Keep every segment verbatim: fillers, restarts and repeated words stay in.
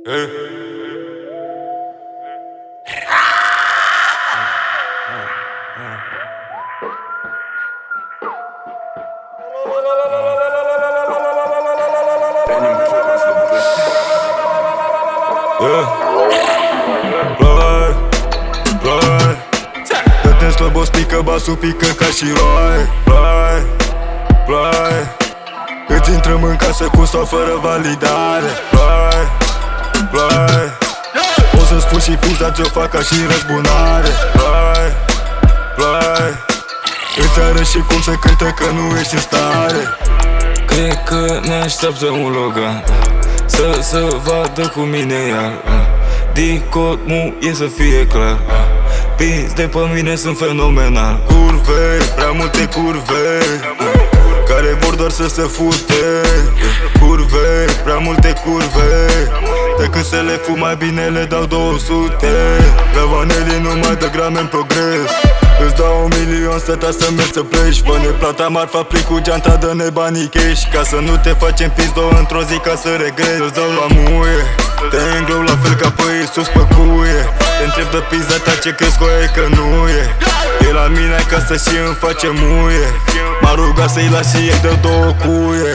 Eh? Yeah. Ploi, ploi. Dă-te slăbos, pică basul, pică ca și roi. Ploi, ploi. Îți intrăm în casă cu sau fără validare. Ploi, ploi. O să spun și pizda ți-o fac ca și răzbunare. Ploi, ploi. Îți arăt și cum se cântă că nu ești în stare. Cred că ne așteaptă un Logan Să, să vadă cu mine iar Dicot mu e să fie clar Pins de pe mine sunt fenomenal. Curve, prea multe curve care vor doar să se fute. Curve, prea multe curve decât să le fum, mai bine le dau două sute. Ravanelii nu mai dă grame în progres. Îți dau un milion să ta să mergi să pleci. Fă-ne plata marfa, plic cu geanta, dă-ne banii cash. Ca să nu te facem pizdo într-o zi ca să regrezi. Îți dau la muie, te înglou la fel ca pe Iisus pe cuie. Te întreb de pizda ta ce crezi că e, că nu e. E la mine acasă și îmi face muie. M-a rugat să-i las și ei dă două cuie.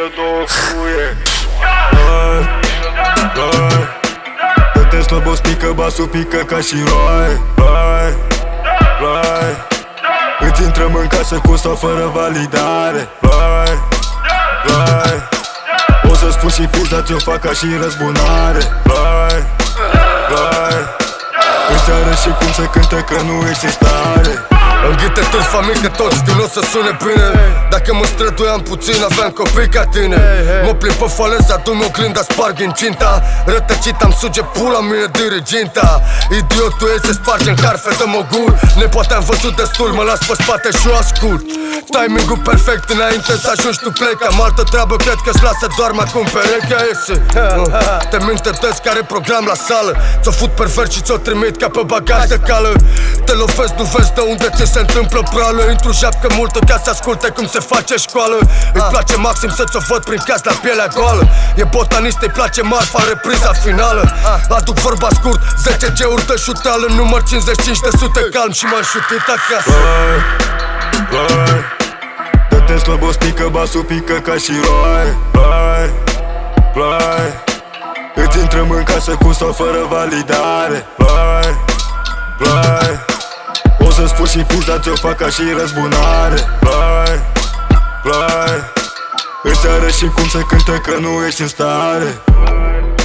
Ploi, ploi. Dă-te slăbos, pică basul, pică ca și roi. Ploi, ploi. Îți intrăm în casă cu sau fără validare. Ploi, ploi. O să spun și pizda ți-o fac ca și răzbunare. Ploi, ploi. Îți arăt și cum se cântă că nu ești în stare. Înghite tâlți familie că toți știu n-o să sune bine. Dacă mă străduiam puțin aveam copii ca tine. Mă plimb pe falez, adun oglinda, sparg incinta. Rătăcit am suge pula mine diriginta. Idiotul ei se sparge în harfe de mogul. Nepoate am văzut destul, mă las pe spate și o ascult. Timingul perfect înainte să ajungi tu plec. Am altă treabă, cred că-ți lasă doar acum perechea iese. Te minte des care program la sală. Ți-o fut pervers și ți-o trimit ca pe bagaj de cală. Te lovesc, nu vezi de unde ți se întâmplă proală. Intru japcă multă ca să asculte cum se face școală. Îi place maxim să ți-o văd prin caz la pielea goală. E botanist, îi place marfa, repriza finală. Aduc vorba scurt, zece G-uri de șuteală. Număr cincizeci și cinci de sute calm și m-am șutit acasă. Ploi, ploi. Dă-te slăbos, pică basul, pică ca și roi. Ploi, ploi. Îți intrăm în casă cu sau fără validare. Ploi, ploi. O să spun și pizda ți-o fac ca și răzbunare. Ploi, ploi. Îți arăt și cum se cântă că nu ești în stare.